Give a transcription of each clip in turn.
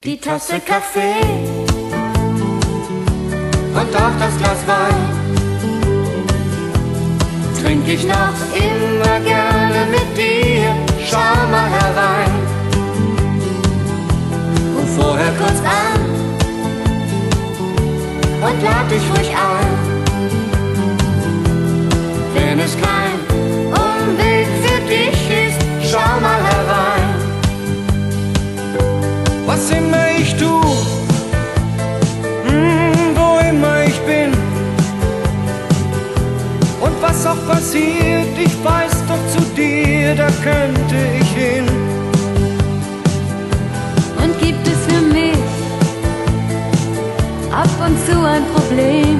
die Tasse Kaffee und auch das Glas Wein trink ich noch immer gerne mit dir. Schau mal herein, ruf vorher kurz an und lad dich ruhig ein. Wenn es kein Umweg für dich ist, schau mal herein. Was immer ich tu, wo immer ich bin und was auch passiert, ich weiß doch, zu dir, da könnte ich hin. Und gibt es für mich ab und zu ein Problem,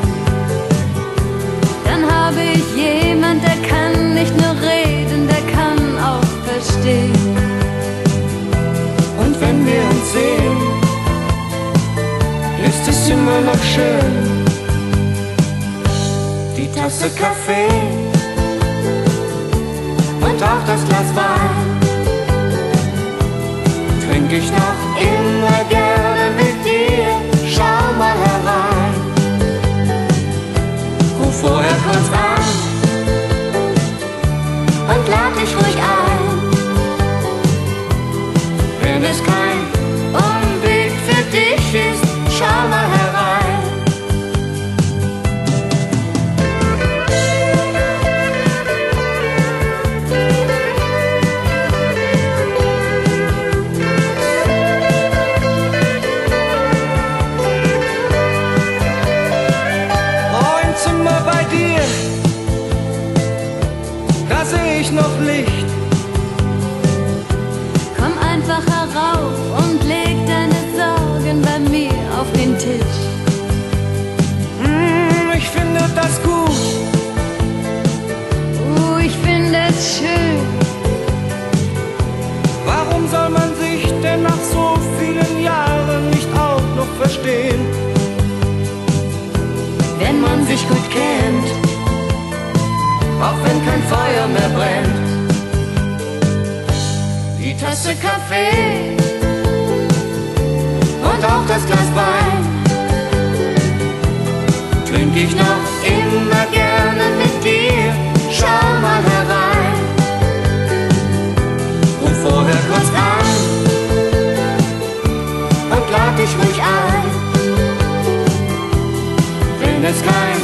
dann habe ich jemand, der kann nicht nur reden, der kann auch verstehen. Und wenn wir uns sehen, ist es immer noch schön. Die Tasse Kaffee und auch das Glas Wein trink ich noch immer gerne mit dir. Schau mal herein, ruf vorher kurz an und lad dich ruhig ein. Wenn es kein Umweg für dich ist, schau mal herein. Da seh ich noch Licht. Komm einfach herauf und leg deine Sorgen bei mir auf den Tisch. Ich finde das gut. Ich finde es schön. Warum soll man sich denn nach so vielen Jahren nicht auch noch verstehen? Wenn man sich gut kennt, auch wenn kein Feuer mehr brennt. Die Tasse Kaffee und auch das Glas Wein trink ich noch immer gerne mit dir. Schau mal herein, ruf vorher kurz an und lad dich ruhig ein. Wenn es kein